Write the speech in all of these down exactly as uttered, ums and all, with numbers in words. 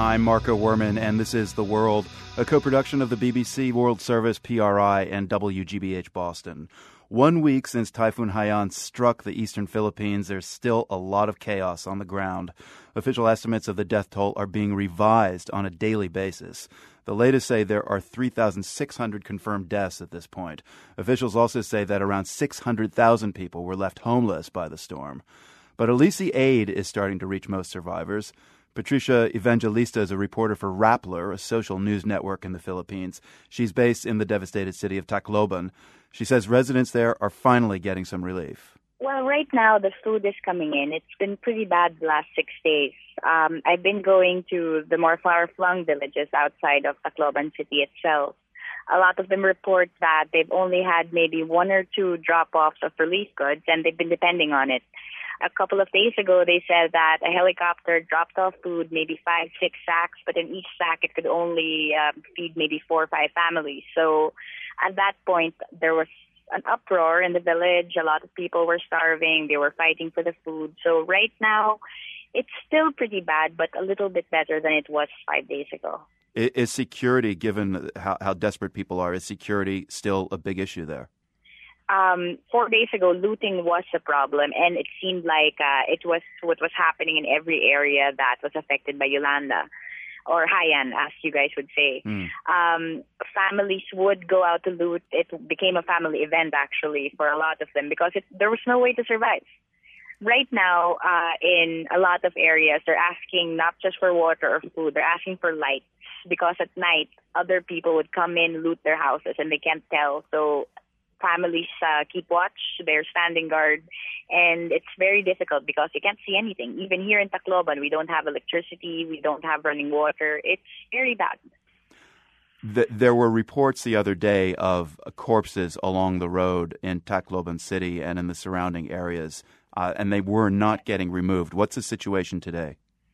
I'm Marco Werman, and this is The World, a co-production of the B B C World Service, P R I, and W G B H Boston. One week since Typhoon Haiyan struck the eastern Philippines, there's still a lot of chaos on the ground. Official estimates of the death toll are being revised on a daily basis. The latest say there are three thousand six hundred confirmed deaths at this point. Officials also say that around six hundred thousand people were left homeless by the storm. But Alisi aid is starting to reach most survivors. Patricia Evangelista is a reporter for Rappler, a social news network in the Philippines. She's based in the devastated city of Tacloban. She says residents there are finally getting some relief. Well, right now the food is coming in. It's been pretty bad the last six days. Um, I've been going to the more far-flung villages outside of Tacloban city itself. A lot of them report that they've only had maybe one or two drop-offs of relief goods, and they've been depending on it. A couple of days ago, they said that a helicopter dropped off food, maybe five, six sacks, but in each sack it could only uh, feed maybe four or five families. So at that point, there was an uproar in the village. A lot of people were starving. They were fighting for the food. So right now, it's still pretty bad, but a little bit better than it was five days ago. Is security, given how, how desperate people are, is security still a big issue there? Um, four days ago, looting was a problem, and it seemed like uh, it was what was happening in every area that was affected by Yolanda, or Haiyan, as you guys would say. Mm. Um, families would go out to loot. It became a family event, actually, for a lot of them, because it, there was no way to survive. Right now, uh, in a lot of areas, they're asking not just for water or food, they're asking for lights, because at night, other people would come in, loot their houses, and they can't tell. So families uh, keep watch, they're standing guard, and it's very difficult because you can't see anything. Even here in Tacloban, we don't have electricity, we don't have running water. It's very bad. The, there were reports the other day of corpses along the road in Tacloban City and in the surrounding areas, uh, and they were not getting removed. What's the situation today?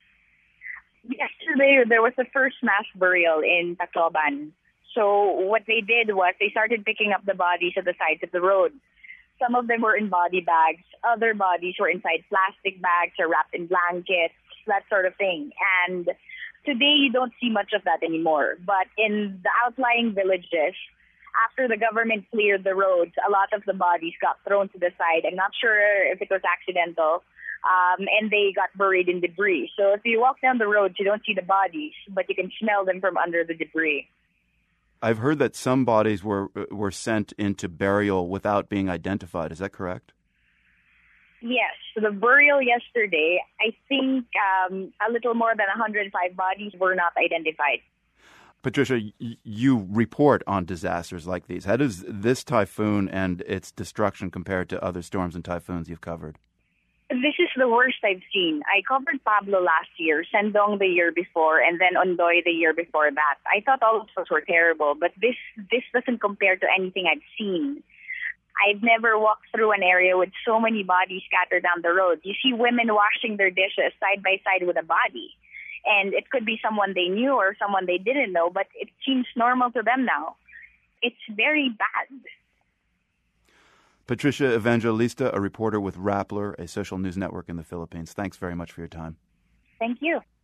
Yesterday, there was the first mass burial in Tacloban. So what they did was they started picking up the bodies at the sides of the road. Some of them were in body bags. Other bodies were inside plastic bags or wrapped in blankets, that sort of thing. And today you don't see much of that anymore. But in the outlying villages, after the government cleared the roads, a lot of the bodies got thrown to the side. I'm not sure if it was accidental. Um, and they got buried in debris. So if you walk down the roads, you don't see the bodies, but you can smell them from under the debris. I've heard that some bodies were were sent into burial without being identified. Is that correct? Yes. So the burial yesterday, I think um, a little more than one hundred five bodies were not identified. Patricia, y- you report on disasters like these. How does this typhoon and its destruction compare to other storms and typhoons you've covered? This is the worst I've seen. I covered Pablo last year, Sendong the year before, and then Ondoy the year before that. I thought all of those were terrible, but this this doesn't compare to anything I've seen. I've never walked through an area with so many bodies scattered down the road. You see women washing their dishes side by side with a body. And it could be someone they knew or someone they didn't know, but it seems normal to them now. It's very bad. Patricia Evangelista, a reporter with Rappler, a social news network in the Philippines. Thanks very much for your time. Thank you.